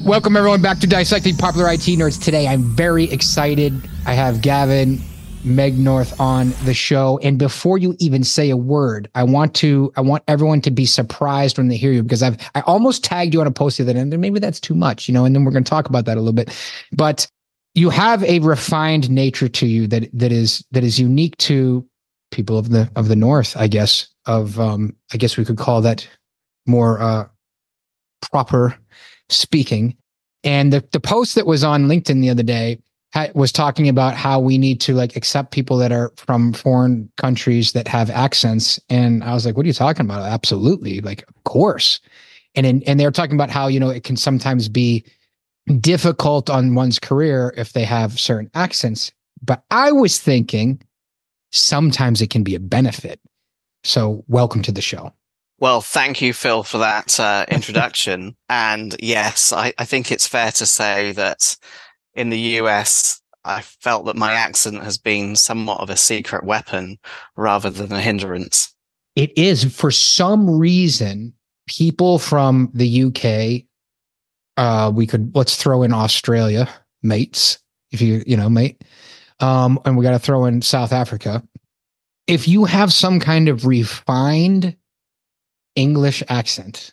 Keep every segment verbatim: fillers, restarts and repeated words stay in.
Welcome everyone back to Dissecting Popular I T Nerds. Today I'm very excited. I have Gavin Megnorth on the show. And before you even say a word, I want to I want everyone to be surprised when they hear you, because I've I almost tagged you on a post the other day, and maybe that's too much, you know, and then we're going to talk about that a little bit. But you have a refined nature to you that that is that is unique to people of the of the North, I guess. Of um, I guess we could call that more uh, proper speaking. And the, the post that was on LinkedIn the other day ha- was talking about how we need to like accept people that are from foreign countries that have accents. And I was like, what are you talking about? Absolutely. Like, of course. And in, and they're talking about how, you know, it can sometimes be difficult on one's career if they have certain accents. But I was thinking sometimes it can be a benefit. So welcome to the show. Well, thank you, Phil, for that uh, introduction. And yes, I, I think it's fair to say that in the U S, I felt that my accent has been somewhat of a secret weapon rather than a hindrance. It is. For some reason, people from the U K, uh, we could, let's throw in Australia, mates, if you, you know, mate, um, and we got to throw in South Africa. If you have some kind of refined English accent,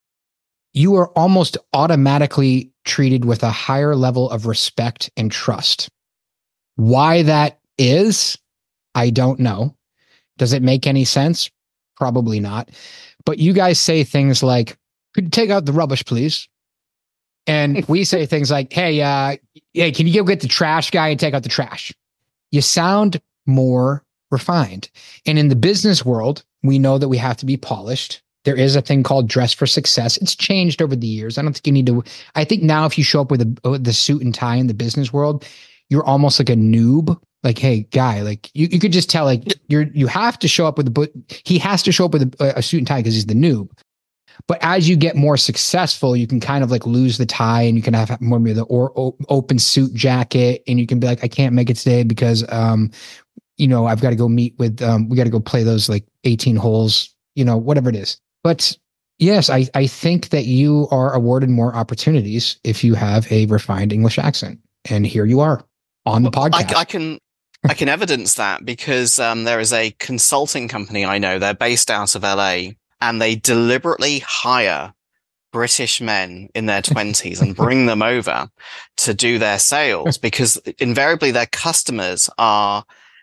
you are almost automatically treated with a higher level of respect and trust. Why that is, I don't know. Does it make any sense? Probably not. But you guys say things like, could you take out the rubbish, please? And we say things like, hey, uh, hey, can you go get the trash guy and take out the trash? You sound more refined. And in the business world, we know that we have to be polished. There is a thing called dress for success. It's changed over the years. I don't think you need to. I think now if you show up with a, with the suit and tie in the business world, you're almost like a noob. Like, hey, guy, like you, you could just tell, like you're you have to show up with a but he has to show up with a, a suit and tie because he's the noob. But as you get more successful, you can kind of like lose the tie and you can have more of the or, or open suit jacket, and you can be like, I can't make it today because um, you know, I've got to go meet with um, we got to go play those like eighteen holes, you know, whatever it is. But yes, I, I think that you are awarded more opportunities if you have a refined English accent. And here you are on the well, podcast. I, I can I can evidence that because um, there is a consulting company I know. They're based out of L A, and they deliberately hire British men in their twenties and bring them over to do their sales, because invariably their customers are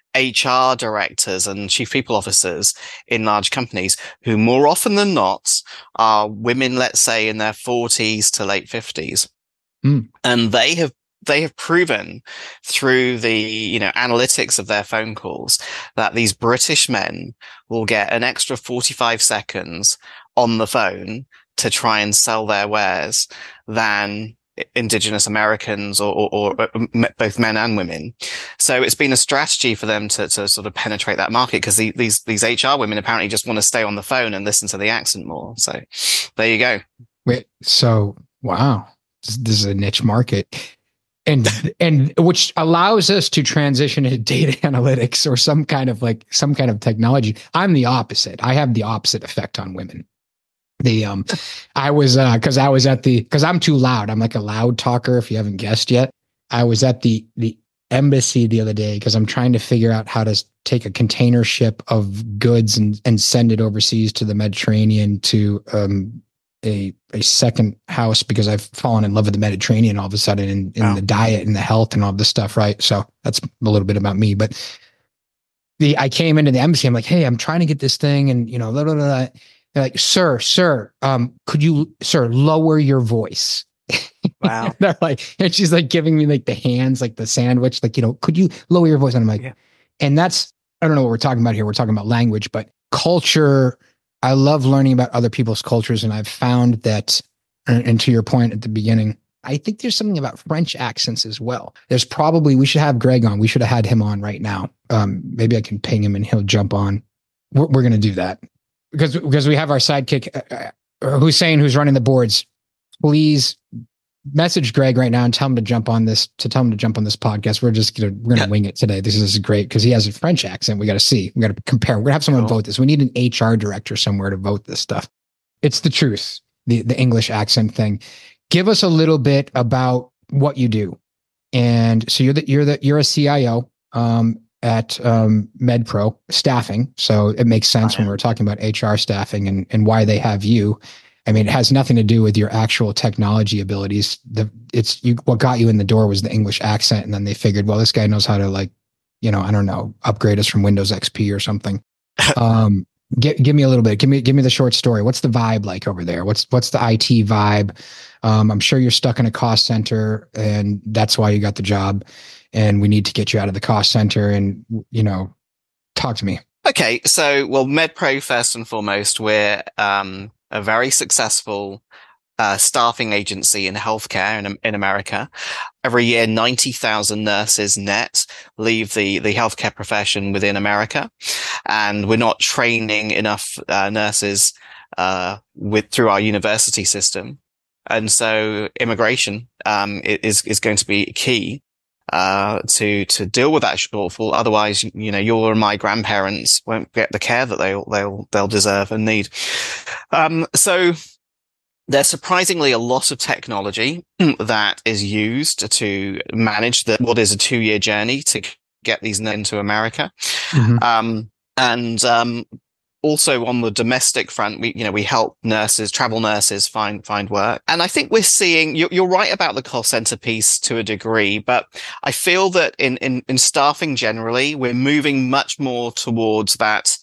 H R directors and chief people officers in large companies who more often than not are women, let's say in their forties to late fifties. Mm. And they have, they have proven through the, you know, analytics of their phone calls that these British men will get an extra forty-five seconds on the phone to try and sell their wares than Indigenous Americans or, or, or both men and women. So it's been a strategy for them to, to sort of penetrate that market, because the, these, these H R women apparently just want to stay on the phone and listen to the accent more. So there you go. Wait, so, wow, this, this is a niche market, and, and which allows us to transition into data analytics or some kind of like some kind of technology. I'm the opposite. I have the opposite effect on women. The um, I was uh, because I was at the because I'm too loud. I'm like a loud talker. If you haven't guessed yet, I was at the the embassy the other day because I'm trying to figure out how to take a container ship of goods and and send it overseas to the Mediterranean to um a a second house, because I've fallen in love with the Mediterranean all of a sudden, in, in wow. the diet and the health and all this stuff. Right. So that's a little bit about me. But the I came into the embassy. I'm like, hey, I'm trying to get this thing, and you know, blah, blah, blah. They're like, sir, sir, um, could you, sir, lower your voice? Wow. They're like, and she's like giving me like the hands, like the sandwich, like, you know, could you lower your voice? And I'm like, yeah. And that's, I don't know what we're talking about here. We're talking about language, but culture. I love learning about other people's cultures. And I've found that, and, and to your point at the beginning, I think there's something about French accents as well. There's probably, we should have Greg on. We should have had him on right now. Um, maybe I can ping him and he'll jump on. We're, we're going to do that. Because because we have our sidekick, uh, Hussein, who's running the boards. Please message Greg right now and tell him to jump on this. To tell him to jump on this podcast. We're just gonna we're gonna yeah. wing it today. This is great because he has a French accent. We got to see. We got to compare. We're gonna have someone cool. vote this. We need an H R director somewhere to vote this stuff. It's the truth. The the English accent thing. give us a little bit about what you do. And so you're the, you're the, you're a C I O um, at um, MedPro staffing. So it makes sense when we're talking about H R staffing and, and why they have you. I mean, it has nothing to do with your actual technology abilities. The it's you. What got you in the door was the English accent, and then they figured, well, this guy knows how to, like, you know, I don't know, upgrade us from Windows X P or something. Um, give give me a little bit. Give me give me the short story. What's the vibe like over there? What's what's the I T vibe? Um, I'm sure you're stuck in a cost center, and that's why you got the job. And we need to get you out of the cost center. And you know, talk to me. Okay, so well, MedPro first and foremost, we're um, a very successful uh, staffing agency in healthcare in in America. Every year, ninety thousand nurses net leave the the healthcare profession within America, and we're not training enough uh, nurses uh, with through our university system, and so immigration um, is is going to be key uh, to, to deal with that shortfall. Otherwise, you know, your and my grandparents won't get the care that they'll, they'll, they'll deserve and need. Um, so there's surprisingly a lot of technology that is used to manage the, what is a two year journey to get these into America. Mm-hmm. Um, and, um, also on the domestic front, we, you know, we help nurses, travel nurses find, find work. And I think we're seeing, you're, you're right about the call center piece to a degree, but I feel that in, in, in staffing generally, we're moving much more towards that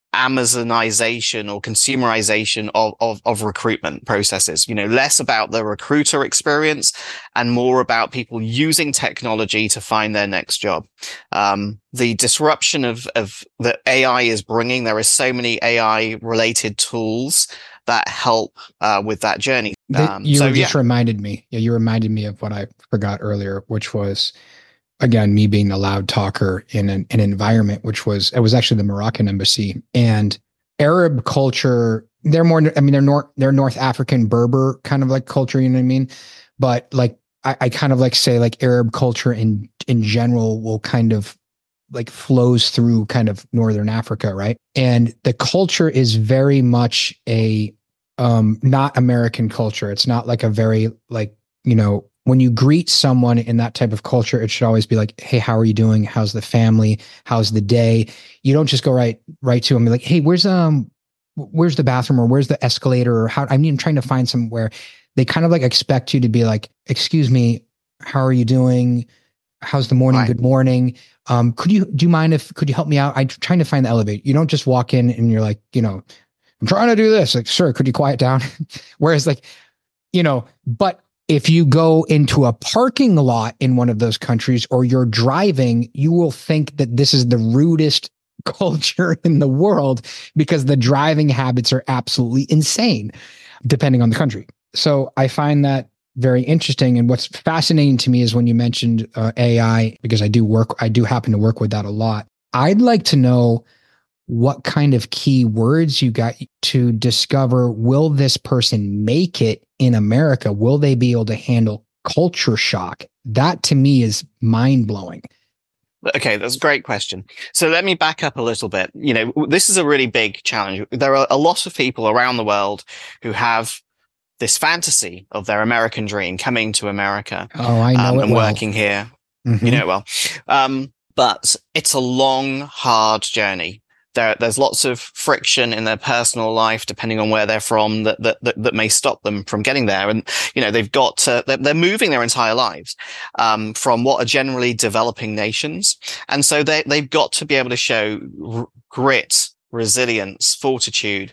Amazonization or consumerization of, of, of recruitment processes, you know, less about the recruiter experience and more about people using technology to find their next job. Um, the disruption of, of that A I is bringing, there are so many A I related tools that help uh, with that journey. Um, you so, just yeah. reminded me. Yeah, you reminded me of what I forgot earlier, which was, again, me being a loud talker in an, an environment, which was, it was actually the Moroccan embassy, and Arab culture. They're more, I mean, they're North, they're North African Berber kind of like culture. You know what I mean? But like, I, I kind of like say like Arab culture in, in general will kind of like flows through kind of Northern Africa. Right. And the culture is very much a, um, not American culture. It's not like a very like, you know, when you greet someone in that type of culture, it should always be like, hey, how are you doing? How's the family? How's the day? You don't just go right, right to them and be like, hey, where's, um, where's the bathroom or where's the escalator? Or how, I mean, I'm trying to find somewhere. They kind of like expect you to be like, excuse me, how are you doing? How's the morning? Right. Good morning. Um, could you, do you mind if, could you help me out? I'm trying to find the elevator. You don't just walk in and you're like, you know, I'm trying to do this. Like, sir, could you quiet down? Whereas like, you know, but if you go into a parking lot in one of those countries or you're driving, you will think that this is the rudest culture in the world because the driving habits are absolutely insane, depending on the country. So I find that very interesting. And what's fascinating to me is when you mentioned uh, A I, because I do work, I do happen to work with that a lot. I'd like to know what kind of key words you got to discover. Will this person make it in America? Will they be able to handle culture shock? That to me is mind blowing. Okay, that's a great question. So let me back up a little bit. You know, this is a really big challenge. There are a lot of people around the world who have this fantasy of their American dream coming to America. Oh, I know um, it and well. working here. Mm-hmm. You know it well. Um, but it's a long, hard journey. There, there's lots of friction in their personal life, depending on where they're from, that, that, that, that may stop them from getting there. And, you know, they've got to, they're, they're moving their entire lives, um, from what are generally developing nations. And so they, they've got to be able to show r- grit, resilience, fortitude,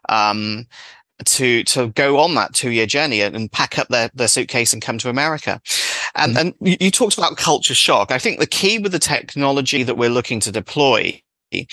um, to, to go on that two year journey and, and pack up their, their suitcase and come to America. And, mm-hmm. and you, you talked about culture shock. I think the key with the technology that we're looking to deploy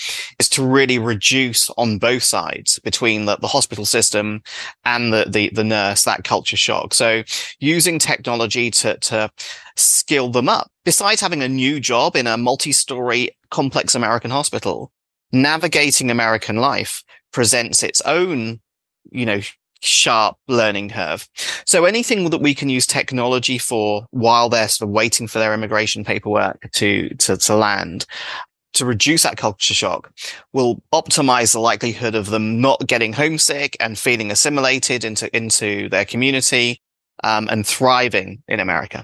is to really reduce on both sides between the, the hospital system and the, the, the nurse, that culture shock. So using technology to, to skill them up. Besides having a new job in a multi-story complex American hospital, navigating American life presents its own, you know, sharp learning curve. So anything that we can use technology for while they're sort of waiting for their immigration paperwork to, to, to land, to reduce that culture shock, will optimize the likelihood of them not getting homesick and feeling assimilated into, into their community, um, and thriving in America.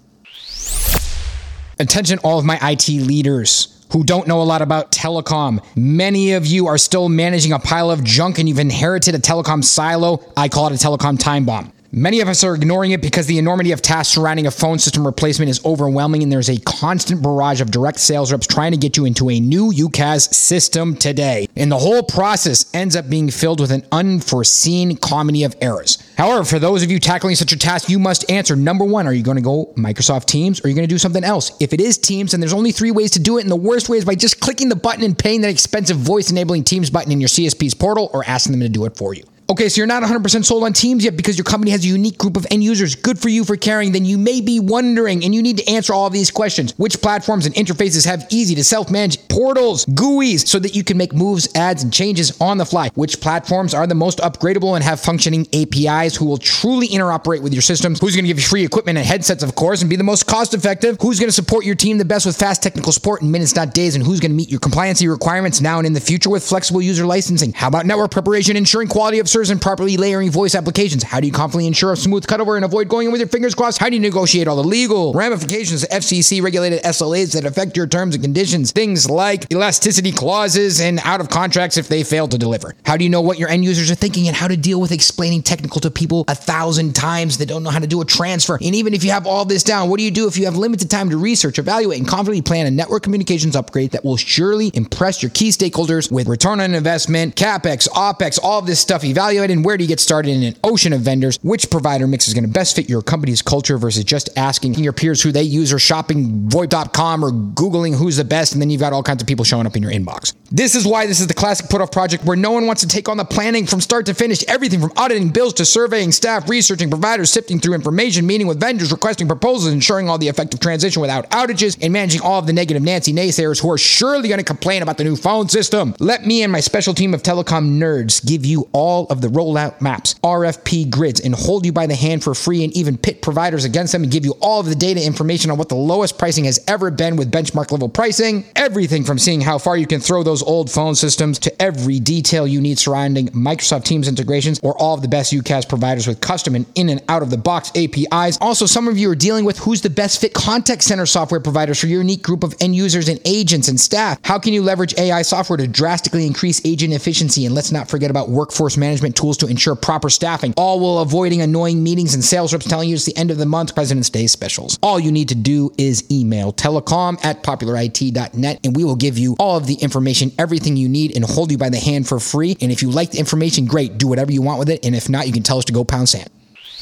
Attention, all of my I T leaders who don't know a lot about telecom. Many of you are still managing a pile of junk and you've inherited a telecom silo. I call it a telecom time bomb. Many of us are ignoring it because the enormity of tasks surrounding a phone system replacement is overwhelming, and there's a constant barrage of direct sales reps trying to get you into a new U C A S system today. And the whole process ends up being filled with an unforeseen comedy of errors. However, for those of you tackling such a task, you must answer. Number one, are you going to go Microsoft Teams or are you going to do something else? If it is Teams, then there's only three ways to do it, and the worst way is by just clicking the button and paying that expensive voice-enabling Teams button in your C S P's portal or asking them to do it for you. Okay, so you're not one hundred percent sold on Teams yet because your company has a unique group of end users. Good for you for caring. Then you may be wondering, and you need to answer all of these questions. Which platforms and interfaces have easy to self-manage portals, G U Is, so that you can make moves, adds, and changes on the fly? Which platforms are the most upgradable and have functioning A P Is who will truly interoperate with your systems? Who's going to give you free equipment and headsets, of course, and be the most cost-effective? Who's going to support your team the best with fast technical support in minutes, not days? And who's going to meet your compliancy requirements now and in the future with flexible user licensing? How about network preparation, ensuring quality of service, and properly layering voice applications? How do you confidently ensure a smooth cutover and avoid going in with your fingers crossed? How do you negotiate all the legal ramifications of F C C-regulated S L As that affect your terms and conditions? Things like elasticity clauses and out of contracts if they fail to deliver. How do you know what your end users are thinking and how to deal with explaining technical to people a thousand times that don't know how to do a transfer? And even if you have all this down, what do you do if you have limited time to research, evaluate, and confidently plan a network communications upgrade that will surely impress your key stakeholders with return on investment, CapEx, OpEx, all of this stuff evaluated? And where do you get started in an ocean of vendors? Which provider mix is going to best fit your company's culture versus just asking your peers who they use or shopping VoIP dot com or Googling who's the best, and then you've got all kinds of people showing up in your inbox. This is why this is the classic put-off project where no one wants to take on the planning from start to finish, everything from auditing bills to surveying staff, researching providers, sifting through information, meeting with vendors, requesting proposals, ensuring all the effective transition without outages, and managing all of the negative Nancy naysayers who are surely going to complain about the new phone system. Let me and my special team of telecom nerds give you all of the rollout maps, R F P grids, and hold you by the hand for free, and even pit providers against them and give you all of the data information on what the lowest pricing has ever been with benchmark level pricing. Everything from seeing how far you can throw those old phone systems to every detail you need surrounding Microsoft Teams integrations or all of the best U C A S providers with custom and in and out of the box A P Is. Also, some of you are dealing with who's the best fit contact center software providers for your unique group of end users and agents and staff. How can you leverage A I software to drastically increase agent efficiency? And let's not forget about workforce management tools to ensure proper staffing, all while avoiding annoying meetings and sales reps telling you it's the end of the month President's Day specials. All you need to do is email telecom at popular I T dot net and we will give you all of the information, everything you need, and hold you by the hand for free. And if you like the information, great, do whatever you want with it. And if not, you can tell us to go pound sand.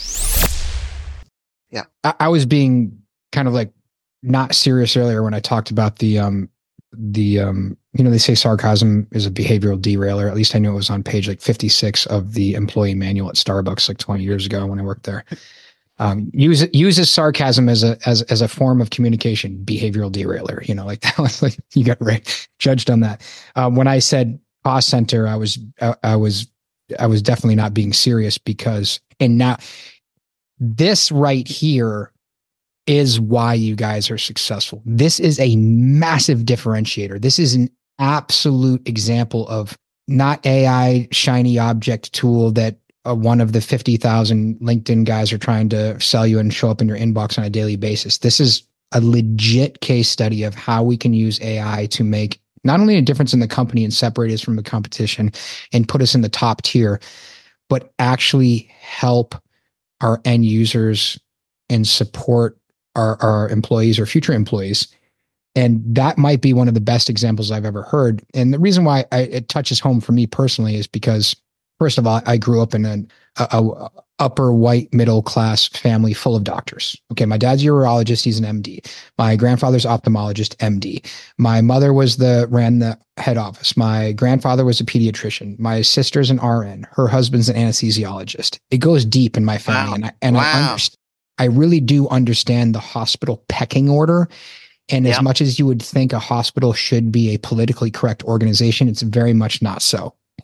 Yeah. I, I was being kind of like not serious earlier when I talked about the, um, the, um, you know, they say sarcasm is a behavioral derailer. At least I knew it was on page like fifty-six of the employee manual at Starbucks like twenty years ago when I worked there. Um, use uses sarcasm as a as as a form of communication, behavioral derailer. You know, like that was like you got right judged on that. Um, when I said cost center, I was I, I was I was definitely not being serious because and now this right here is why you guys are successful. This is a massive differentiator. This is an absolute example of not A I shiny object tool that uh, one of the fifty thousand LinkedIn guys are trying to sell you and show up in your inbox on a daily basis. This is a legit case study of how we can use A I to make not only a difference in the company and separate us from the competition and put us in the top tier, but actually help our end users and support our, our employees or future employees. And that might be one of the best examples I've ever heard. And the reason why I, it touches home for me personally is because, first of all, I grew up in an a, a upper white middle class family full of doctors. Okay, my dad's a urologist; he's an M D. My grandfather's ophthalmologist, M D. My mother was the ran the head office. My grandfather was a pediatrician. My sister's an R N. Her husband's an anesthesiologist. It goes deep in my family, Wow. and I and Wow. I understand. I really do understand the hospital pecking order. And as Yeah. much as you would think a hospital should be a politically correct organization, it's very much not so.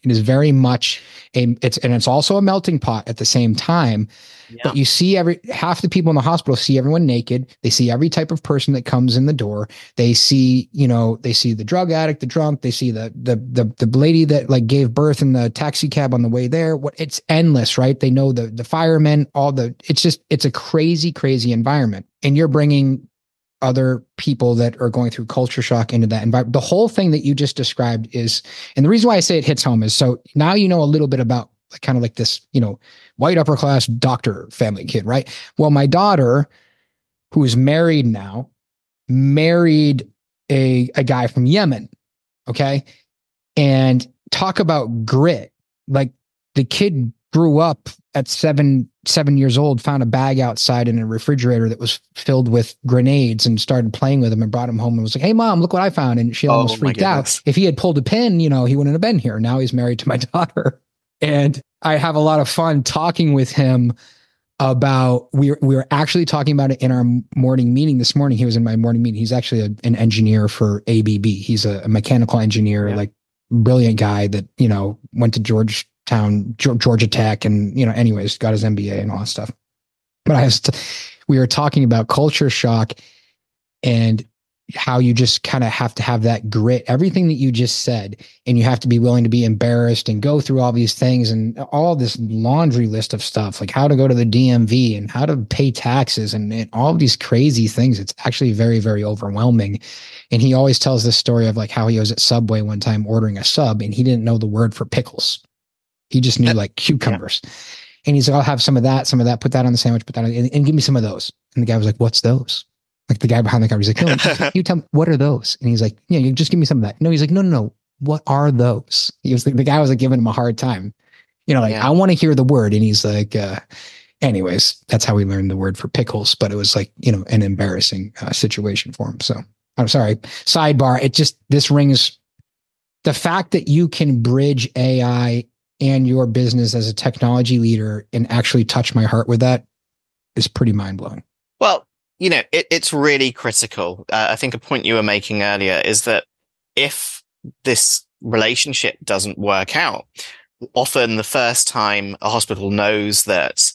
It is very much a, it's, and it's also a melting pot at the same time. Yeah. But you see every, half the people in the hospital see everyone naked. They see every type of person that comes in the door. They see, you know, they see the drug addict, the drunk. They see the, the, the, the lady that like gave birth in the taxi cab on the way there. What it's endless, right? They know the, the firemen, all the, it's just, it's a crazy, crazy environment. And you're bringing other people that are going through culture shock into that environment. The whole thing that you just described is, and the reason why I say it hits home is so now you know a little bit about like, kind of like this, you know, white upper class doctor family kid, right? Well, my daughter, who is married now, married a, a guy from Yemen. Okay. And talk about grit. Like the kid grew up at seven, seven years old, found a bag outside in a refrigerator that was filled with grenades and started playing with them and brought him home and was like, hey mom, look what I found. And she almost oh, freaked out. If he had pulled a pin, you know, he wouldn't have been here. Now he's married to my daughter. And I have a lot of fun talking with him about, we were, we were actually talking about it in our morning meeting this morning. He was in my morning meeting. He's actually a, an engineer for A B B. He's a, a mechanical engineer, yeah. like brilliant guy that, you know, went to Georgetown, Georgia Tech and, you know, anyways, got his M B A and all that stuff. But I was, t- we were talking about culture shock and how you just kind of have to have that grit, everything that you just said, and you have to be willing to be embarrassed and go through all these things and all this laundry list of stuff, like how to go to the D M V and how to pay taxes and, and all of these crazy things. It's actually very, very overwhelming. And he always tells this story of like how he was at Subway one time ordering a sub and he didn't know the word for pickles. He just knew like cucumbers. Yeah. And he's like, I'll have some of that, some of that, put that on the sandwich, put that on, and, and give me some of those. And the guy was like, what's those? Like the guy behind the counter, he's like, no, you tell me, what are those? And he's like, yeah, you just give me some of that. No, he's like, no, no, no. What are those? He was like, the guy was like giving him a hard time. You know, like, yeah. I want to hear the word. And he's like, uh, anyways, that's how we learned the word for pickles. But it was like, you know, an embarrassing uh, situation for him. So I'm sorry. Sidebar. It just, this rings, the fact that you can bridge A I and your business as a technology leader and actually touch my heart with that is pretty mind blowing. Well, you know, it, it's really critical. Uh, I think a point you were making earlier is that if this relationship doesn't work out, often the first time a hospital knows that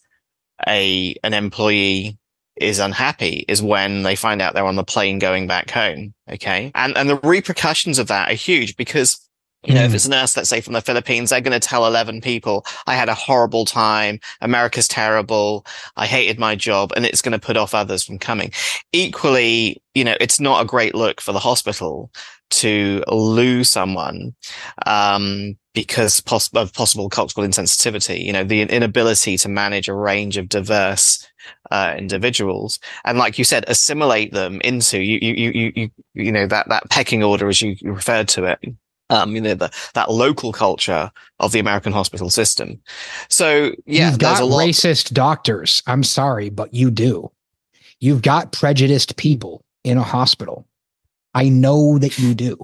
a an employee is unhappy is when they find out they're on the plane going back home. Okay. And, and the repercussions of that are huge because You know, mm. if it's a nurse, let's say from the Philippines, they're going to tell eleven people, I had a horrible time. America's terrible. I hated my job, and it's going to put off others from coming. Equally, you know, it's not a great look for the hospital to lose someone, um, because poss- of possible cultural insensitivity, you know, the inability to manage a range of diverse uh, individuals. And like you said, assimilate them into you, you, you, you, you know, that, that pecking order, as you referred to it. Um, you know, the, that local culture of the American hospital system. So, yeah, You've there's got a lot. Racist doctors. I'm sorry, but you do. You've got prejudiced people in a hospital. I know that you do.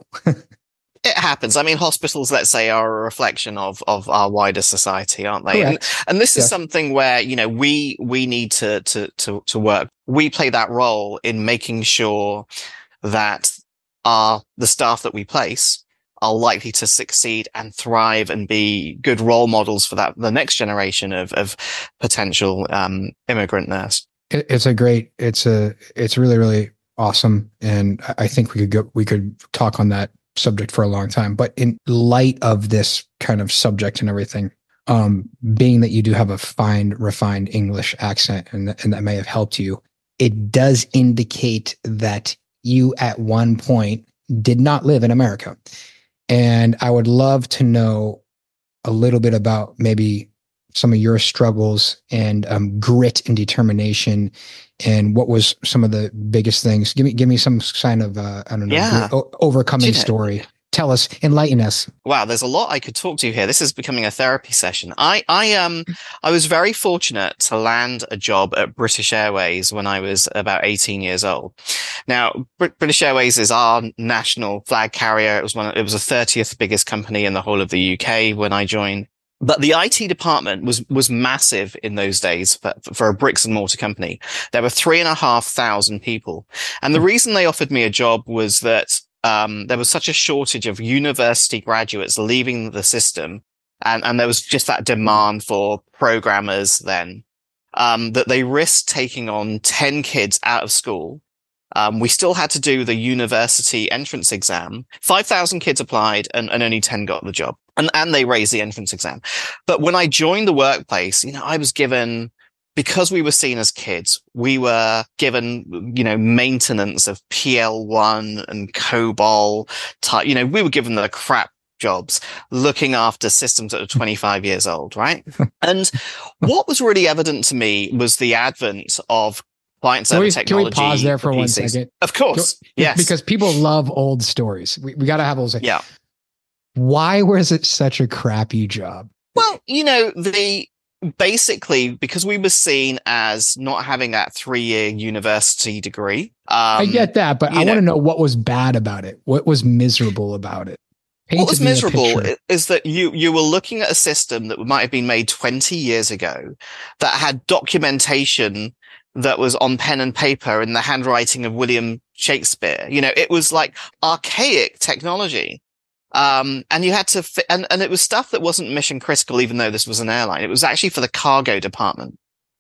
It happens. I mean, hospitals, let's say, are a reflection of, of our wider society, aren't they? And, and this is yes. something where, you know, we, we need to, to, to, to work. We play that role in making sure that our, the staff that we place are likely to succeed and thrive and be good role models for that, the next generation of, of potential, um, immigrant nurse. It, it's a great, it's a, it's really, really awesome. And I think we could go, we could talk on that subject for a long time, but in light of this kind of subject and everything, um, being that you do have a fine, refined English accent and, and that may have helped you, it does indicate that you at one point did not live in America. And I would love to know a little bit about maybe some of your struggles and um, grit and determination, and what was some of the biggest things. Give me, give me some kind of uh, I don't know, yeah. o- overcoming story. Tell us, enlighten us. Wow, there's a lot I could talk to here. This is becoming a therapy session. I, I, um, I was very fortunate to land a job at British Airways when I was about eighteen years old. Now, Br- British Airways is our national flag carrier. It was one. Of, it was the thirtieth biggest company in the whole of the U K when I joined. But the I T department was, was massive in those days for, for a bricks and mortar company. There were three and a half thousand people. And the reason they offered me a job was that Um, there was such a shortage of university graduates leaving the system And, and there was just that demand for programmers then, um, that they risked taking on ten kids out of school. Um, we still had to do the university entrance exam. five thousand kids applied and, and only ten got the job. And, and they raised the entrance exam. But when I joined the workplace, you know, I was given, because we were seen as kids, we were given, you know, maintenance of P L one and COBOL type, you know, we were given the crap jobs looking after systems that are twenty-five years old, right? And what was really evident to me was the advent of client server technology. Can we pause there for P one Cs. second? Of course. Yes. Because people love old stories. We, we got to have old stories. Yeah. Why was it such a crappy job? Well, you know, the basically because we were seen as not having that three-year university degree. Um, I get that, but I want to know what was bad about it. What was miserable about it? Painted what was miserable is, is that you you were looking at a system that might have been made twenty years ago that had documentation that was on pen and paper in the handwriting of William Shakespeare. You know, it was like archaic technology. Um, and you had to, fi- and, and it was stuff that wasn't mission critical, even though this was an airline. It was actually for the cargo department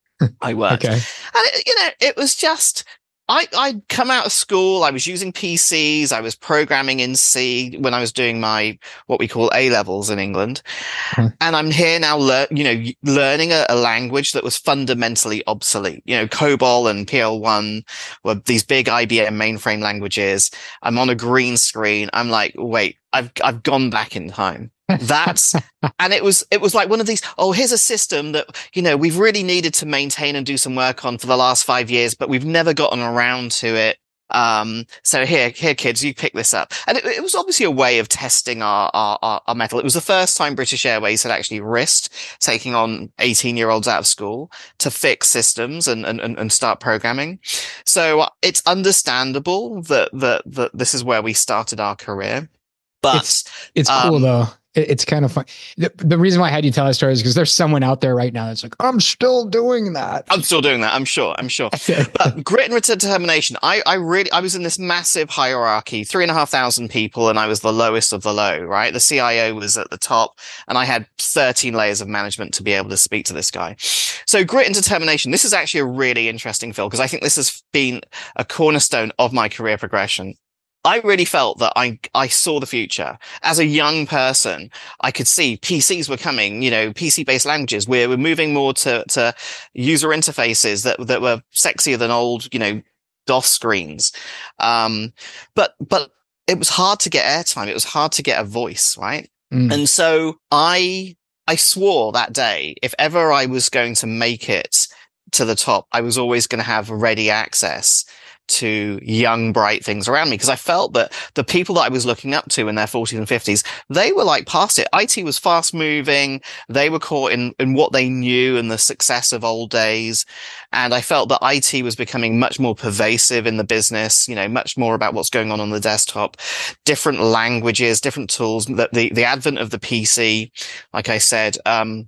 I worked. Okay. And, it, you know, it was just, I, I'd come out of school. I was using P Cs. I was programming in C when I was doing my, what we call A levels in England. Hmm. And I'm here now, lear- you know, learning a, a language that was fundamentally obsolete. You know, COBOL and P L one were these big I B M mainframe languages. I'm on a green screen. I'm like, wait, I've, I've gone back in time. That's, and it was, it was like one of these, oh, here's a system that, you know, we've really needed to maintain and do some work on for the last five years, but we've never gotten around to it. Um, so here, here, kids, you pick this up. And it, it was obviously a way of testing our, our, our, our metal. It was the first time British Airways had actually risked taking on eighteen year olds out of school to fix systems and, and, and start programming. So it's understandable that, that, that this is where we started our career. But it's, it's cool um, though. It's kind of fun. The, the reason why I had you tell that story is because there's someone out there right now that's like, I'm still doing that. I'm still doing that. I'm sure. I'm sure. But grit and determination. I, I really, I was in this massive hierarchy, three and a half thousand people, and I was the lowest of the low, right? The C I O was at the top, and I had thirteen layers of management to be able to speak to this guy. So grit and determination. This is actually a really interesting film because I think this has been a cornerstone of my career progression. I really felt that I, I saw the future. As a young person, I could see P Cs were coming, you know, P C-based languages. We're, we're moving more to, to user interfaces that, that were sexier than old, you know, DOS screens. Um, but, but it was hard to get airtime. It was hard to get a voice, right? Mm. And so I, I swore that day, if ever I was going to make it to the top, I was always going to have ready access to young, bright things around me, because I felt that the people that I was looking up to in their forties and fifties, they were like past it. I T was fast moving. They were caught in, in what they knew and the success of old days. And I felt that I T was becoming much more pervasive in the business, you know, much more about what's going on on the desktop, different languages, different tools, the, the, the advent of the P C, like I said, um,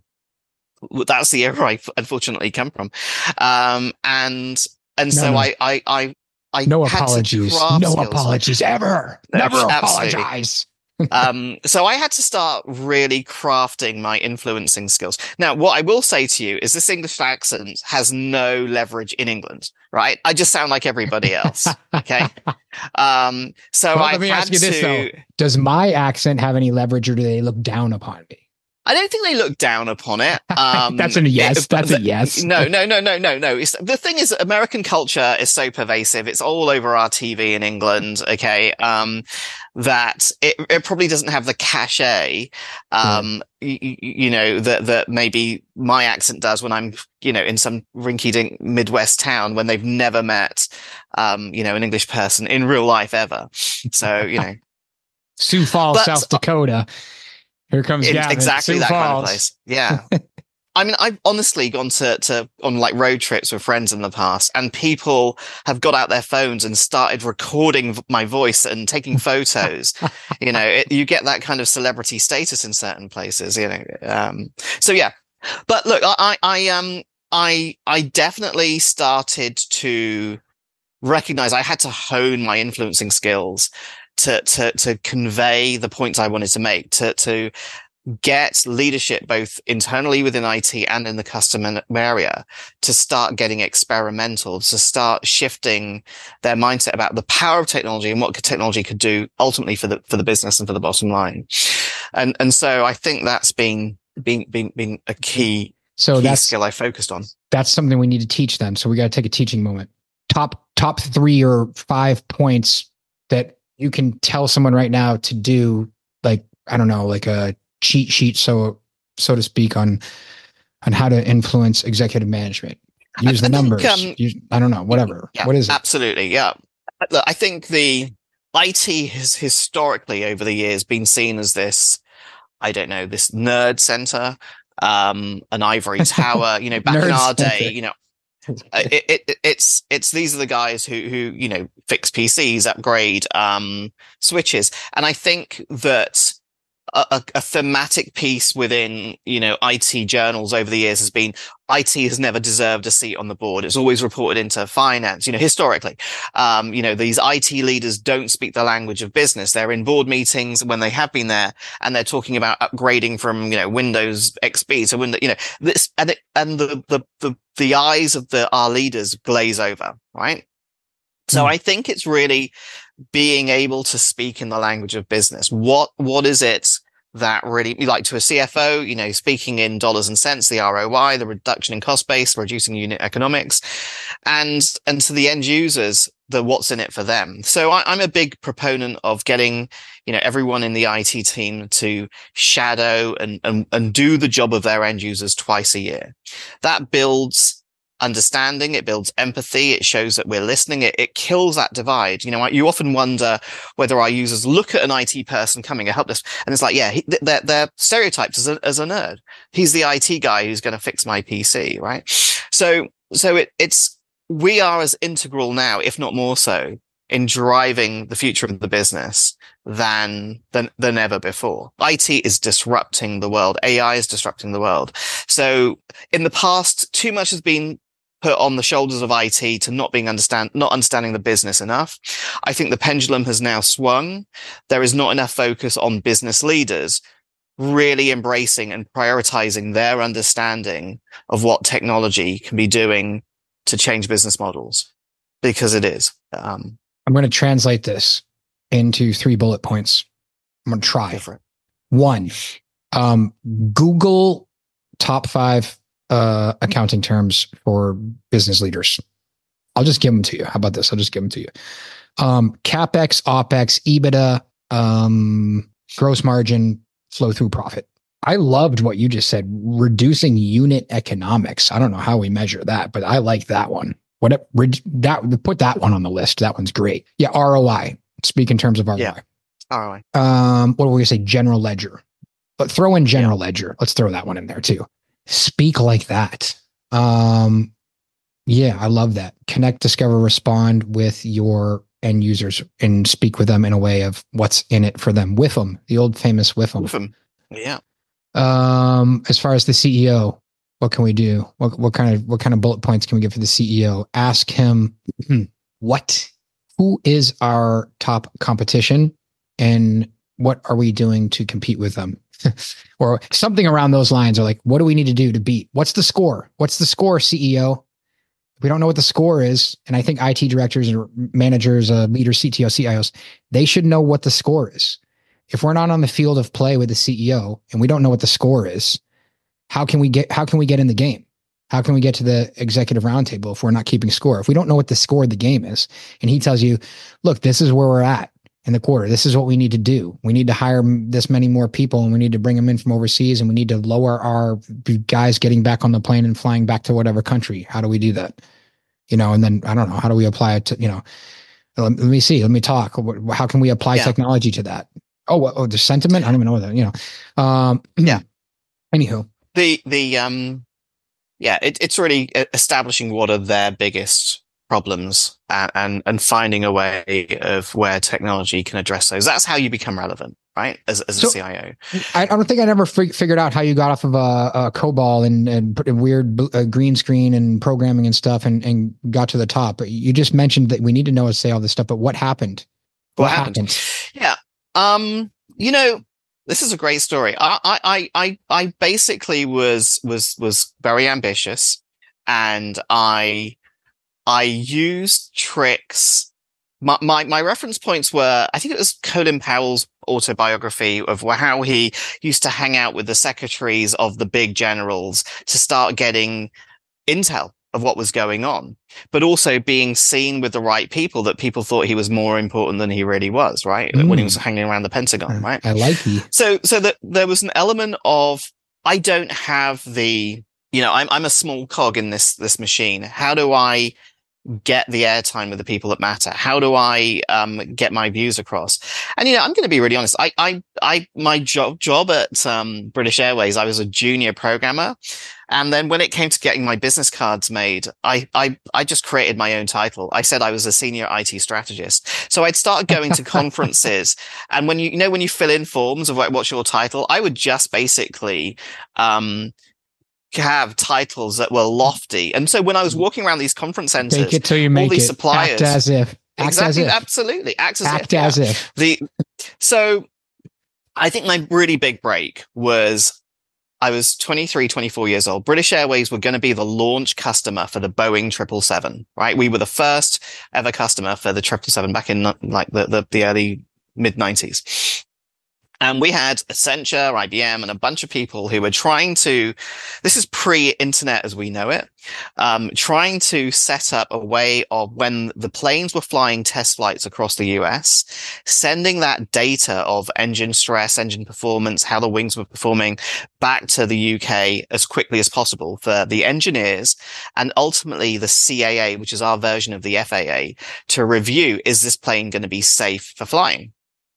that's the era I unfortunately come from. Um, and, and no, so no. I, I, I, I no apologies. No skills. apologies ever. No, Never absolutely. apologize. um, so I had to start really crafting my influencing skills. Now, what I will say to you is this English accent has no leverage in England, right? I just sound like everybody else. Okay. Um, so well, I let me had ask you this, to, though. Does my accent have any leverage, or do they look down upon me? I don't think they look down upon it. Um, That's a yes. It, That's the, a yes. No, no, no, no, no, no. It's, the thing is, American culture is so pervasive. It's all over our T V in England. Okay. Um, that it, it probably doesn't have the cachet, um, yeah. you, you know, that, that maybe my accent does when I'm, you know, in some rinky dink Midwest town when they've never met, um, you know, an English person in real life ever. So, you know, Sioux Falls, but, South Dakota. Here comes Gavin. Exactly Sioux that Falls. kind of place. Yeah. I mean, I've honestly gone to, to, on like road trips with friends in the past, and people have got out their phones and started recording my voice and taking photos. You know, it, you get that kind of celebrity status in certain places, you know. Um, so yeah, but look, I, I, um, I, I definitely started to recognize I had to hone my influencing skills to, to, to convey the points I wanted to make, to, to get leadership both internally within I T and in the customer area to start getting experimental, to start shifting their mindset about the power of technology and what technology could do ultimately for the, for the business and for the bottom line. And, and so I think that's been, been, been, been a key, so key that's, skill I focused on. That's something we need to teach them. So we got to take a teaching moment. Top, top three or five points that you can tell someone right now to do, like, I don't know, like a cheat sheet, so so to speak, on on how to influence executive management. Use the I numbers. Think, um, Use, I don't know, whatever. Yeah, what is it? Absolutely, yeah. Look, I think the I T has historically over the years been seen as this, I don't know, this nerd center, um, an ivory tower. You know, back in our center. day, you know. it, it, it's it's these are the guys who who you know fix P Cs, upgrade um, switches, and I think that a, a thematic piece within you know I T journals over the years has been I T has never deserved a seat on the board. It's always reported into finance. You know, historically, um, you know these I T leaders don't speak the language of business. They're in board meetings when they have been there, and they're talking about upgrading from you know Windows X P to Windows. You know this, and it, and the the the the eyes of the our leaders glaze over, right? So mm. I think it's really being able to speak in the language of business. What what is it that really, like to a C F O, you know, speaking in dollars and cents, the R O I, the reduction in cost base, reducing unit economics, and and to the end users, the what's in it for them. So I, I'm a big proponent of getting, you know, everyone in the I T team to shadow and and and do the job of their end users twice a year. That builds understanding, it builds empathy, it shows that we're listening, it, it kills that divide. You know, you often wonder whether our users look at an I T person coming, a help desk, and it's like, yeah, he, they're, they're stereotyped as a, as a nerd. He's the I T guy who's going to fix my P C, right? So, so it, it's, we are as integral now, if not more so, in driving the future of the business than, than, than ever before. I T is disrupting the world. A I is disrupting the world. So in the past, too much has been put on the shoulders of I T to not being understand, not understanding the business enough. I think the pendulum has now swung. There is not enough focus on business leaders really embracing and prioritizing their understanding of what technology can be doing to change business models, because it is. Um, I'm going to translate this into three bullet points. I'm going to try. Go for it. One, um, Google top five uh, accounting terms for business leaders. I'll just give them to you. How about this? I'll just give them to you. Um, CapEx, OpEx, EBITDA, um, gross margin, flow through profit. I loved what you just said, reducing unit economics. I don't know how we measure that, but I like that one. What that put that one on the list. That one's great. Yeah, R O I. Speak in terms of R O I. Yeah, R O I. Um, what do we say? General ledger. But throw in general yeah. ledger. Let's throw that one in there too. Speak like that. Um, yeah, I love that. Connect, discover, respond with your end users and speak with them in a way of what's in it for them. With them, the old famous with them. With them. Yeah. Um, as far as the C E O, what can we do? What what kind of what kind of bullet points can we give for the C E O? Ask him what, who is our top competition, and what are we doing to compete with them, or something around those lines. Or like, what do we need to do to beat? What's the score? What's the score, C E O? If we don't know what the score is, and I think I T directors and managers, uh, leaders, C T O, C I Os, they should know what the score is. If we're not on the field of play with the C E O and we don't know what the score is, how can we get, how can we get in the game? How can we get to the executive roundtable if we're not keeping score? If we don't know what the score of the game is, and he tells you, look, this is where we're at in the quarter. This is what we need to do. We need to hire this many more people, and we need to bring them in from overseas, and we need to lower our guys getting back on the plane and flying back to whatever country. How do we do that? You know, and then I don't know, how do we apply it to, you know, let, let me see, let me talk. How can we apply yeah. technology to that? Oh, oh, the sentiment. I don't even know that, you know? Um, yeah. Anywho, the, the, um, yeah, it, it's really establishing what are their biggest problems and, and, and finding a way of where technology can address those. That's how you become relevant, right? As, as a so, C I O. I, I don't think I ever fig- figured out how you got off of a, a COBOL and, and put a weird uh, green screen and programming and stuff and, and got to the top. But you just mentioned that we need to know how to say all this stuff, but what happened? What, what happened? happened? Yeah. Um, you know, This is a great story. I, I, I, I basically was, was, was very ambitious, and I, I used tricks. My, my, my reference points were, I think it was Colin Powell's autobiography of how he used to hang out with the secretaries of the big generals to start getting intel of what was going on, but also being seen with the right people, that people thought he was more important than he really was, right? Mm. When he was hanging around the Pentagon, right? I like he. So, so that there was an element of, I don't have the, you know, I'm, I'm a small cog in this, this machine. How do I get the airtime with the people that matter? How do I, um, get my views across? And, you know, I'm going to be really honest. I, I, I, my job, job at, um, British Airways, I was a junior programmer. And then when it came to getting my business cards made, I, I, I just created my own title. I said I was a senior I T strategist. So I'd started going to conferences, and when you, you know, when you fill in forms of like, what's your title, I would just basically, um, have titles that were lofty. And so when I was walking around these conference centers, take it till you make all these it. suppliers, act as if, act exactly, as if. absolutely, act as act if, as yeah. if. The, so I think my really big break was, I was twenty-three, twenty-four years old. British Airways were going to be the launch customer for the Boeing triple seven, right? We were the first ever customer for the triple seven back in like the, the, the early mid nineties. And we had Accenture, I B M, and a bunch of people who were trying to, this is pre-internet as we know it, um, trying to set up a way of, when the planes were flying test flights across the U S, sending that data of engine stress, engine performance, how the wings were performing back to the U K as quickly as possible for the engineers and ultimately the C A A, which is our version of the F A A, to review, is this plane going to be safe for flying?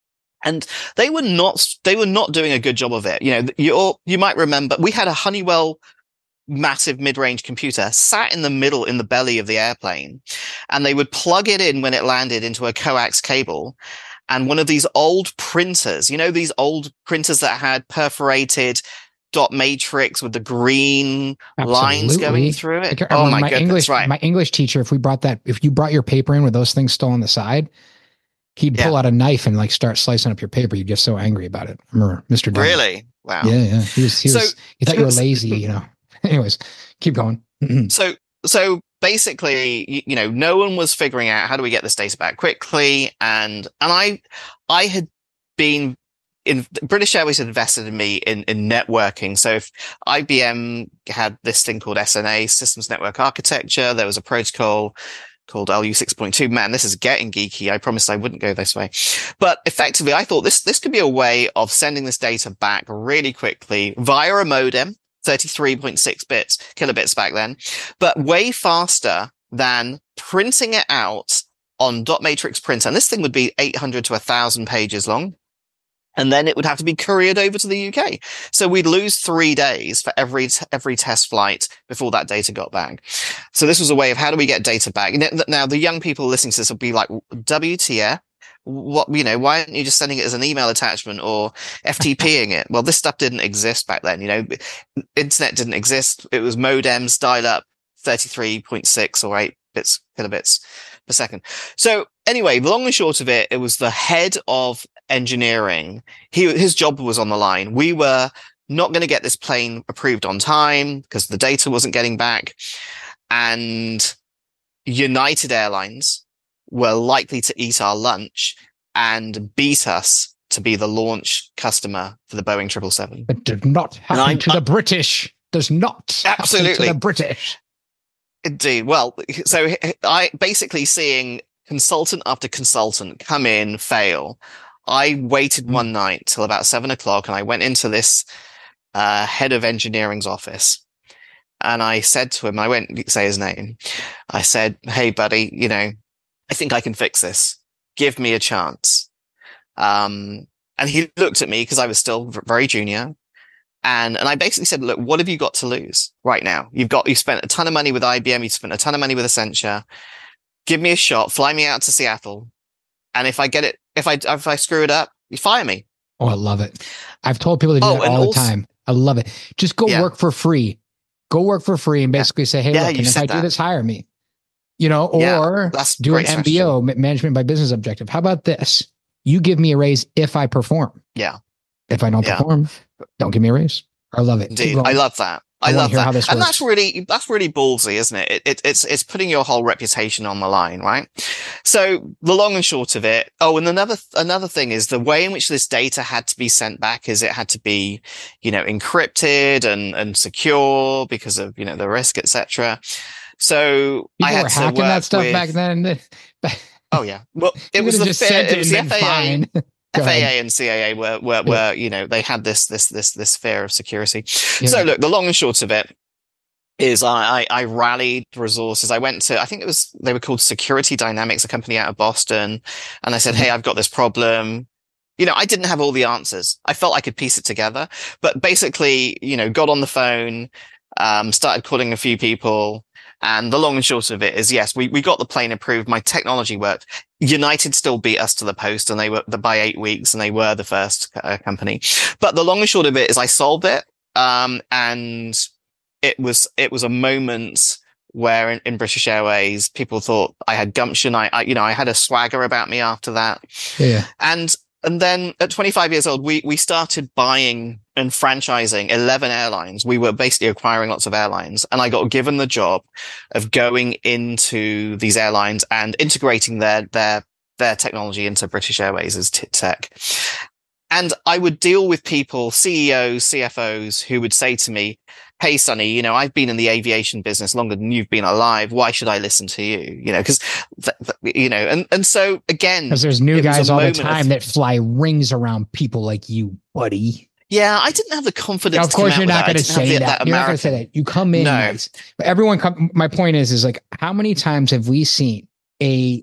And they were not, they were not doing a good job of it. You know, you you might remember we had a Honeywell massive mid-range computer sat in the middle in the belly of the airplane, and they would plug it in when it landed into a coax cable. And one of these old printers, you know, these old printers that had perforated dot matrix with the green Absolutely. lines going through it. Oh my, my goodness, English, right. My English teacher, if we brought that, if you brought your paper in with those things still on the side, he'd pull yeah. out a knife and like start slicing up your paper. You'd get so angry about it. I remember Mister Dunn. Really? Wow. Yeah, yeah. He was, he so, was, he thought you were lazy, you know. Anyways, keep going. so, so basically, you, you know, no one was figuring out how do we get this data back quickly. And, and I, I had been in British Airways had invested in me in, in networking. So if I B M had this thing called S N A, Systems Network Architecture, there was a protocol called L U six point two. Man, this is getting geeky. I promised I wouldn't go this way. But effectively, I thought this, this could be a way of sending this data back really quickly via a modem, thirty-three point six bits, kilobits back then, but way faster than printing it out on dot matrix printer. And this thing would be eight hundred to one thousand pages long. And then it would have to be couriered over to the U K. So we'd lose three days for every, t- every test flight before that data got back. So this was a way of how do we get data back? Now, the young people listening to this will be like, W T F? What, you know, why aren't you just sending it as an email attachment or FTPing it? Well, this stuff didn't exist back then. You know, internet didn't exist. It was modems, dial up, thirty-three point six or eight bits, kilobits per second. So anyway, long and short of it, it was the head of engineering. He, his job was on the line. We were not going to get this plane approved on time because the data wasn't getting back. And United Airlines were likely to eat our lunch and beat us to be the launch customer for the Boeing triple seven. It did not happen to the British. Does not absolutely happen to the British. Indeed. Well, so I basically seeing consultant after consultant come in, fail. I waited mm. one night till about seven o'clock and I went into this uh, head of engineering's office. And I said to him, I won't say his name. I said, hey, buddy, you know, I think I can fix this. Give me a chance. Um, and he looked at me because I was still very junior. And, and I basically said, look, what have you got to lose right now? You've got, you spent a ton of money with I B M. You spent a ton of money with Accenture. Give me a shot. Fly me out to Seattle. And if I get it, if I, if I screw it up, you fire me. Oh, I love it. I've told people to do oh, that all also, the time. I love it. Just go yeah. work for free. Go work for free and basically yeah. say, hey, yeah, look, and if I that. do this, hire me. You know, or yeah, do an M B O, management by business objective. How about this? You give me a raise if I perform. Yeah. If I don't Yeah. perform, don't give me a raise. I love it. Indeed. I love that. I, I love hear that. how this And works. that's really, that's really ballsy, isn't it? It, it? It's, it's putting your whole reputation on the line, right? So the long and short of it. Oh, and another, another thing is the way in which this data had to be sent back is it had to be, you know, encrypted and, and secure because of, you know, the risk, et cetera. So People I had were to hacking work that stuff with, back then. Oh yeah. Well, it You was could've the just fair, sent it was and the been F A A. fine. Go F A A ahead. and C A A were, were, Yeah. were, you know, they had this, this, this, this fear of security. Yeah. So look, the long and short of it is I, I, I rallied resources. I went to, I think it was, they were called Security Dynamics, a company out of Boston. And I said, Mhm. hey, I've got this problem. You know, I didn't have all the answers. I felt I could piece it together, but basically, you know, got on the phone, um, started calling a few people. And the long and short of it is, yes, we, we got the plane approved. My technology worked. United still beat us to the post, and they were by eight weeks, and they were the first uh, company. But the long and short of it is I solved it. Um, and it was, it was a moment where in, in British Airways, people thought I had gumption. I, I, you know, I had a swagger about me after that. Yeah. And, and then at twenty-five years old, we, we started buying and franchising eleven airlines. We were basically acquiring lots of airlines, and I got given the job of going into these airlines and integrating their, their, their technology into British Airways as t- tech. And I would deal with people, C E Os, C F Os, who would say to me, hey, Sonny, you know, I've been in the aviation business longer than you've been alive. Why should I listen to you? You know, because, th- th- you know, and, and so again, because there's new it was guys a all the moment time of- that fly rings around people like you, buddy. yeah, I didn't have the confidence. Now, of to come course, out you're with not that. I going to didn't have say the- that. You're not going to say American- that. You come in No. nice, but everyone come. My point is, is like, how many times have we seen a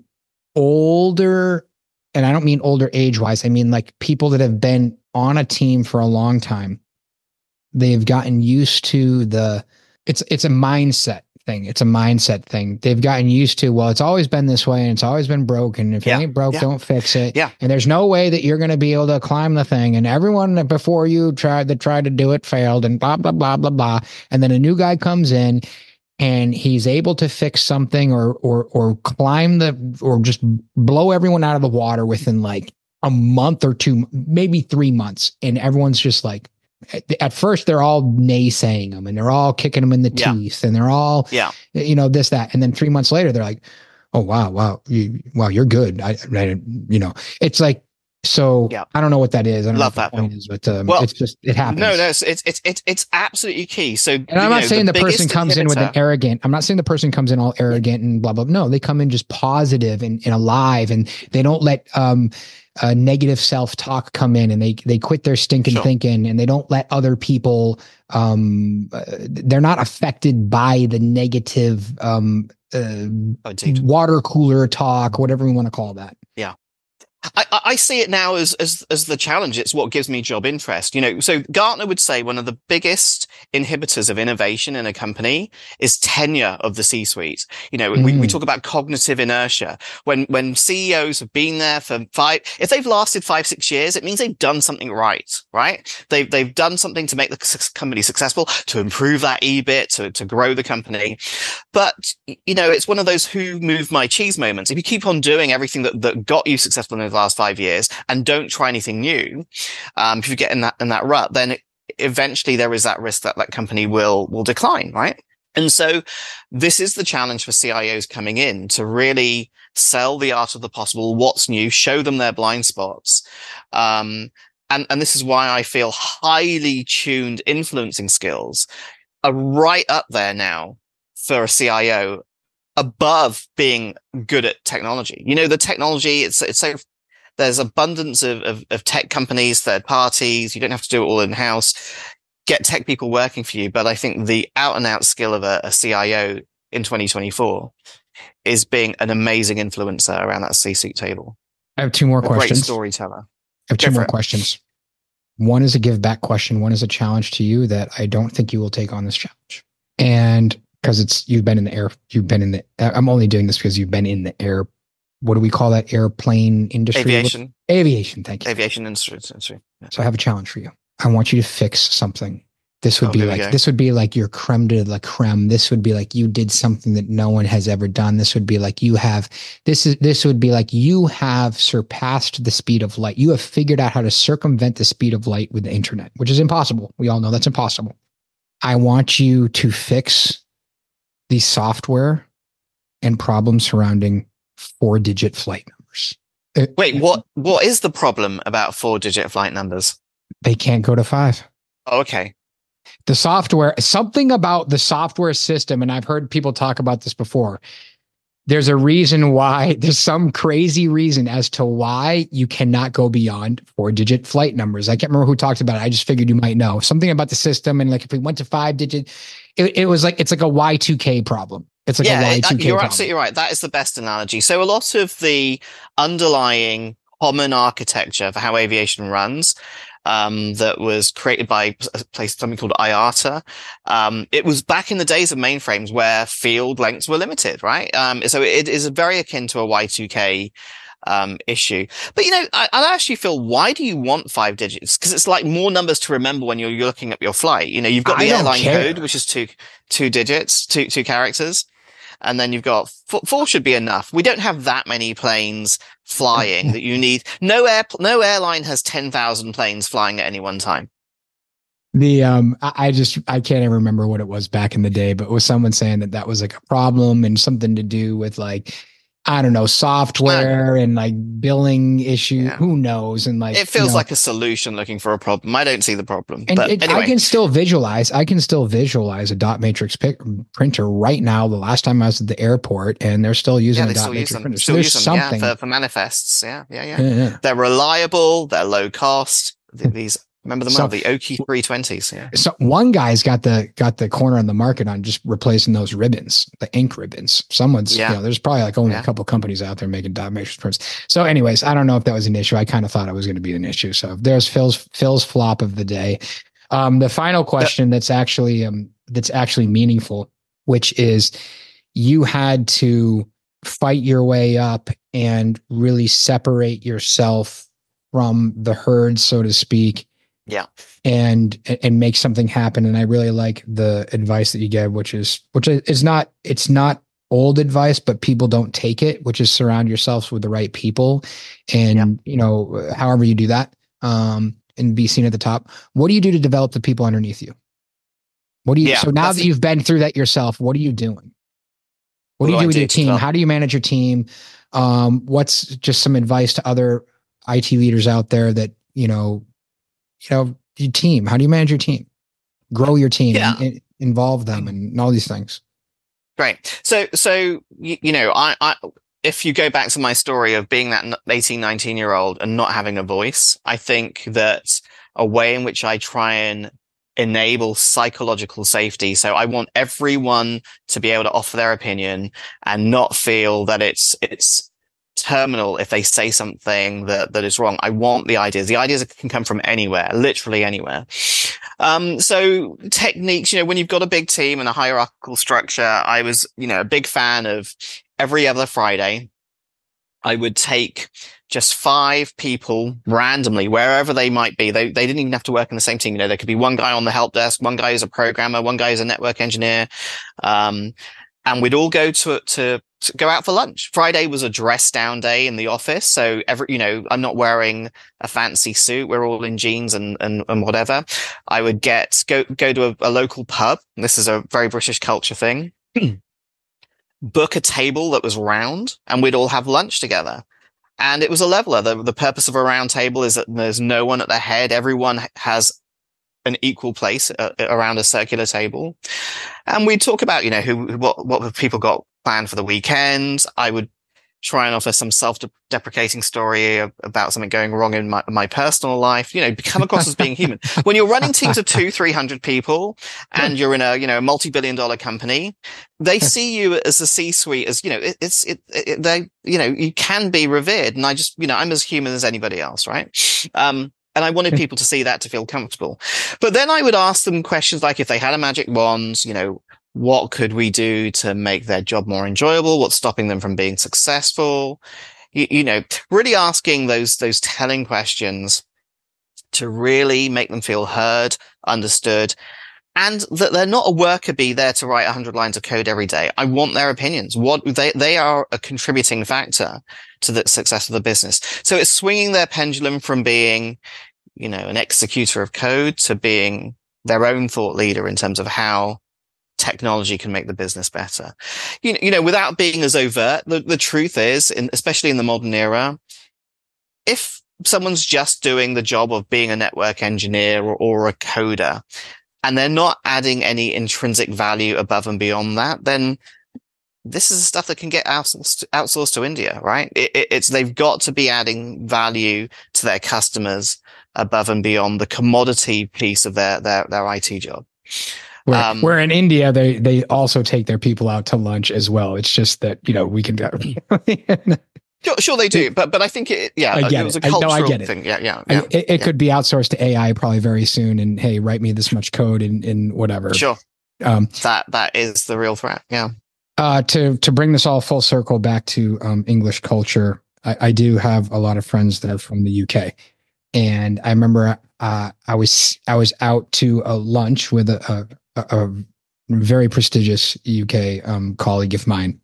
older, and I don't mean older age wise, I mean like people that have been on a team for a long time. They've gotten used to the, it's, it's a mindset thing. It's a mindset thing. They've gotten used to, well, it's always been this way and it's always been broken. If Yeah, it ain't broke, yeah. don't fix it. Yeah. And there's no way that you're going to be able to climb the thing. And everyone that before you tried that tried to do it failed and blah, blah, blah, blah, blah. And then a new guy comes in and he's able to fix something or, or, or climb the, or just blow everyone out of the water within like a month or two, maybe three months. And everyone's just like, at first they're all naysaying them and they're all kicking them in the Yeah. teeth and they're all, Yeah. you know, this, that. And then three months later, they're like, oh, wow, wow, you, wow, you're good. I, I, you know, it's like, so Yeah. I don't know what that is. I don't Love know what that, the point Bill. is, but um, Well, it's just, it happens. No, no, it's, it's, it's, it's, it's absolutely key. So, And I'm not saying the, the person comes in with an inhibitor- arrogant, I'm not saying the person comes in all arrogant and blah, blah, blah. No, they come in just positive and, and alive and they don't let, um, uh, negative self-talk come in and they, they quit their stinking Sure. thinking and they don't let other people, um, uh, they're not affected by the negative, um, uh, Oh, indeed. water cooler talk, whatever we want to call that. I, I I see it now as, as, as the challenge. It's what gives me job interest. You know, so Gartner would say one of the biggest inhibitors of innovation in a company is tenure of the C-suite. You know, we, we Mm. talk about cognitive inertia. When, when C E Os have been there for five, if they've lasted five, six years, it means they've done something right, right? They've, they've done something to make the s- company successful, to improve that E B I T, to, to grow the company. But, you know, it's one of those who moved my cheese moments. If you keep on doing everything that, that got you successful in the last five years and don't try anything new, um, if you get in that, in that rut, then it, eventually there is that risk that that company will, will decline, right? And so this is the challenge for C I Os coming in to really sell the art of the possible, what's new, show them their blind spots. Um, and, and this is why I feel highly tuned influencing skills are right up there now for a C I O above being good at technology. You know, the technology, it's, it's so, there's abundance of, of, of tech companies, third parties. You don't have to do it all in house. Get tech people working for you. But I think the out and out skill of a, a C I O in twenty twenty-four is being an amazing influencer around that C-suite table. I have two more A great questions. storyteller. I have two Go for more it. questions. One is a give back question. One is a challenge to you that I don't think you will take on this challenge. And because it's, you've been in the air, you've been in the, I'm only doing this because you've been in the air. What do we call that? Airplane industry? Aviation. Aviation. Thank you. Aviation industry. industry. Yeah. So I have a challenge for you. I want you to fix something This would Oh, be here we like, go. this would be like your creme de la creme. This would be like you did something that no one has ever done. This would be like you have, this is, this would be like you have surpassed the speed of light. You have figured out how to circumvent the speed of light with the internet, which is impossible. We all know that's impossible. I want you to fix the software and problems surrounding four digit flight numbers. Wait, what, what is the problem about four digit flight numbers? They can't go to five. Oh, okay. The software, something about the software system, and I've heard people talk about this before. There's a reason why, there's some crazy reason as to why you cannot go beyond four digit flight numbers. I can't remember who talked about it. I just figured you might know something about the system. And like, if we went to five digit, it, it was like, it's like a Y two K problem. It's like yeah, a Y two K you're problem. absolutely right. That is the best analogy. So a lot of the underlying common architecture for how aviation runs, um, that was created by a place, something called I A T A. Um, it was back in the days of mainframes where field lengths were limited, right? Um, so it is very akin to a Y two K um, issue. But, you know, I, I actually feel, why do you want five digits? Because it's like more numbers to remember when you're, you're looking up your flight. You know, you've got the airline code, which is two, two digits, two, two characters. And then you've got four, four should be enough. We don't have that many planes flying that you need. No air, no airline has ten thousand planes flying at any one time. The, um, I, I just, I can't even remember what it was back in the day, but it was someone saying that that was like a problem and something to do with like, I don't know, software and like billing issue. Yeah. Who knows? And like, it feels you know, like a solution looking for a problem. I don't see the problem. And but it, anyway. I can still visualize, I can still visualize a dot matrix pic, printer right now. The last time I was at the airport and they're still using yeah, a dot still matrix use printer. Still so use there's them, something yeah, for, for manifests. Yeah, yeah, yeah. Yeah, yeah. They're reliable. They're low cost. These, remember them So- all, the Oki three twenties. Yeah. So one guy's got the got the corner on the market on just replacing those ribbons, the ink ribbons. Someone's, Yeah. you know, there's probably like only Yeah. a couple companies out there making dot matrix prints. So, anyways, I don't know if that was an issue. I kind of thought it was going to be an issue. So there's Phil's Phil's flop of the day. Um, the final question that's actually um that's actually meaningful, which is you had to fight your way up and really separate yourself from the herd, so to speak. Yeah. And and make something happen. And I really like the advice that you gave, which is which is not it's not old advice, but people don't take it, which is surround yourselves with the right people. And yeah. you know, however you do that, um, and be seen at the top. What do you do to develop the people underneath you? What do you yeah, so now that you've been through that yourself, what are you doing? What, what do you do, do with your team? Develop? How do you manage your team? Um, what's just some advice to other I T leaders out there that, you know, you know, your team, how do you manage your team, grow your team, yeah. and, and involve them and all these things? Great. So, so, you, you know, I, I, if you go back to my story of being that eighteen, nineteen year old and not having a voice, I think that a way in which I try and enable psychological safety. So I want everyone to be able to offer their opinion and not feel that it's, it's, terminal if they say something that that is wrong. I want the ideas. The ideas can come from anywhere, literally anywhere. Um, so techniques, you know, when you've got a big team and a hierarchical structure, I was, you know, a big fan of every other Friday, I would take just five people randomly, wherever they might be. They they didn't even have to work in the same team. You know, there could be one guy on the help desk, one guy who's a programmer, one guy who's a network engineer. Um, and we'd all go to, to, to go out for lunch. Friday was a dress down day in the office. So every, you know, I'm not wearing a fancy suit. We're all in jeans and, and, and whatever. I would get, go, go to a, a local pub. This is a very British culture thing. Book a table that was round and we'd all have lunch together. And it was a leveler. The, the purpose of a round table is that there's no one at the head. Everyone has an equal place uh, around a circular table. And we talk about, you know, who, what, what have people got planned for the weekend. I would try and offer some self-deprecating story about something going wrong in my, my personal life, you know, come across as being human. When you're running teams of two, three hundred people and you're in a, you know, multi-billion dollar company, they see you as a C-suite as, you know, it, it's, it, it, they, you know, you can be revered. And I just, you know, I'm as human as anybody else. Right. Um, And I wanted people to see that to feel comfortable. But then I would ask them questions like, if they had a magic wand, you know, what could we do to make their job more enjoyable? What's stopping them from being successful? You, you know, really asking those, those telling questions to really make them feel heard, understood, and that they're not a worker bee there to write one hundred lines of code every day. I want their opinions. What they they are a contributing factor to the success of the business. So it's swinging their pendulum from being, you know, an executor of code to being their own thought leader in terms of how technology can make the business better. You know, you know, without being as overt, the, the truth is, in, especially in the modern era, if someone's just doing the job of being a network engineer or, or a coder, and they're not adding any intrinsic value above and beyond that, then this is the stuff that can get outsourced, outsourced to India, right? It, it, it's, they've got to be adding value to their customers above and beyond the commodity piece of their, their, their I T job. Where, Um, where in India, they, they also take their people out to lunch as well. It's just that, you know, we can go. Sure, sure they do, but but I think it, yeah, I get it was a it. I- no, cultural I get it. thing. Yeah, yeah, yeah. I, it it yeah. could be outsourced to A I probably very soon. And hey, write me this much code and, and whatever. Sure. Um, that that is the real threat. Yeah. Uh, to to bring this all full circle back to um, English culture, I, I do have a lot of friends that are from the U K, and I remember uh, I was I was out to a lunch with a, a, a very prestigious U K um, colleague of mine,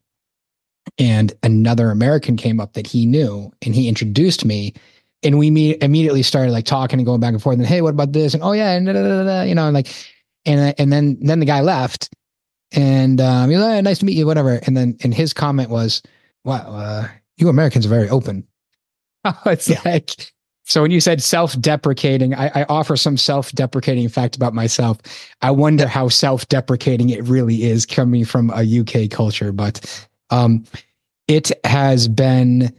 and another American came up that he knew, and he introduced me, and we me- immediately started like talking and going back and forth, and hey, what about this? And oh yeah, and da, da, da, da, you know, and like, and and then then the guy left. And um, he was like, nice to meet you, whatever. And then, and his comment was, wow, uh, you Americans are very open. It's Yeah. like, so when you said self-deprecating, I, I offer some self-deprecating fact about myself. I wonder how self-deprecating it really is coming from a U K culture, but um, it has been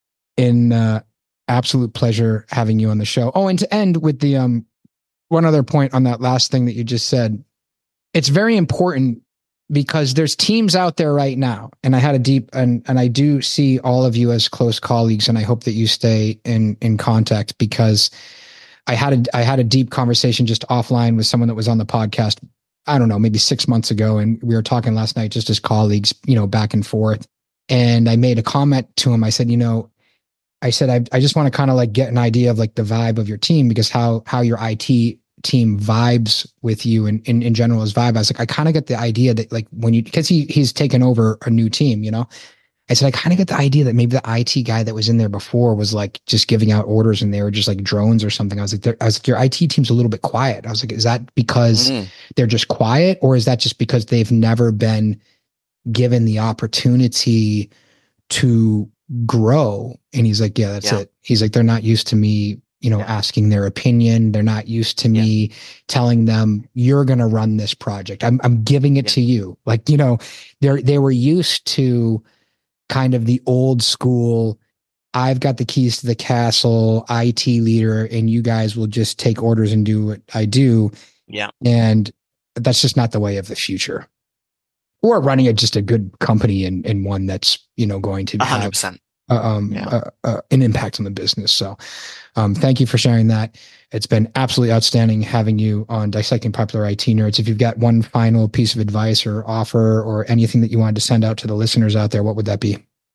an uh, absolute pleasure having you on the show. Oh, and to end with the um, one other point on that last thing that you just said, it's very important because there's teams out there right now, and I had a deep, and, and I do see all of you as close colleagues, and I hope that you stay in, in contact, because I had a, I had a deep conversation just offline with someone that was on the podcast, I don't know, maybe six months ago. And we were talking last night, just as colleagues, you know, back and forth. And I made a comment to him. I said, you know, I said, I, I just want to kind of like get an idea of like the vibe of your team, because how, how your I T team vibes with you and in, in general is vibe. I was like, I kind of get the idea that like when you, because he he's taken over a new team, you know, I said, I kind of get the idea that maybe the I T guy that was in there before was like just giving out orders and they were just like drones or something. I was like, I was like, your I T team's a little bit quiet. I was like, is that because mm. they're just quiet, or is that just because they've never been given the opportunity to grow? And he's like, yeah, that's yeah. it. He's like, they're not used to me, you know, yeah. asking their opinion. They're not used to me yeah. telling them, you're going to run this project. I'm, I'm giving it yeah. to you. Like, you know, they're, they were used to kind of the old school, I've got the keys to the castle, I T leader, and you guys will just take orders and do what I do. Yeah. And that's just not the way of the future. Or running a, just a good company and, and one that's, you know, going to one hundred percent. have uh, um, yeah. uh, uh, an impact on the business. So um, thank you for sharing that. It's been absolutely outstanding having you on Dissecting Popular I T Nerds. If you've got one final piece of advice or offer or anything that you wanted to send out to the listeners out there, what would that be?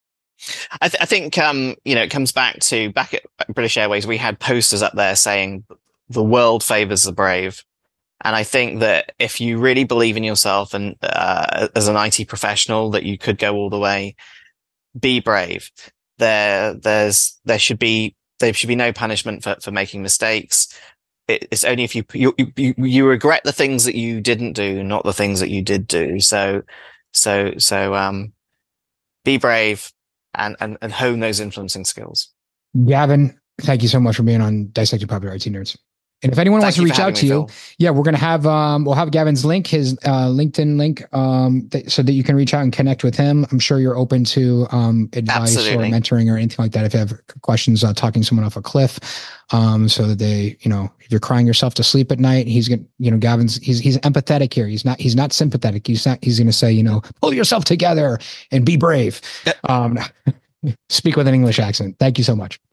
I, th- I think, um, you know, it comes back to back at British Airways, we had posters up there saying the world favors the brave. And I think that if you really believe in yourself and uh, as an I T professional that you could go all the way, be brave. There, there's, there should be, there should be no punishment for, for making mistakes. It, it's only if you, you, you, you regret the things that you didn't do, not the things that you did do. So, so, so, um, be brave and, and, and hone those influencing skills. Gavin, thank you so much for being on Dissecting Popular I T Nerds. And if anyone Thank wants to reach out to me, you, Phil. yeah, we're going to have, um, we'll have Gavin's link, his uh, LinkedIn link, um, th- so that you can reach out and connect with him. I'm sure you're open to um, advice Absolutely. or mentoring or anything like that. If you have questions, uh, talking someone off a cliff, um, so that they, you know, if you're crying yourself to sleep at night, he's going to, you know, Gavin's, he's, he's empathetic here. He's not, he's not sympathetic. He's not, he's going to say, you know, pull yourself together and be brave. Um, speak with an English accent. Thank you so much.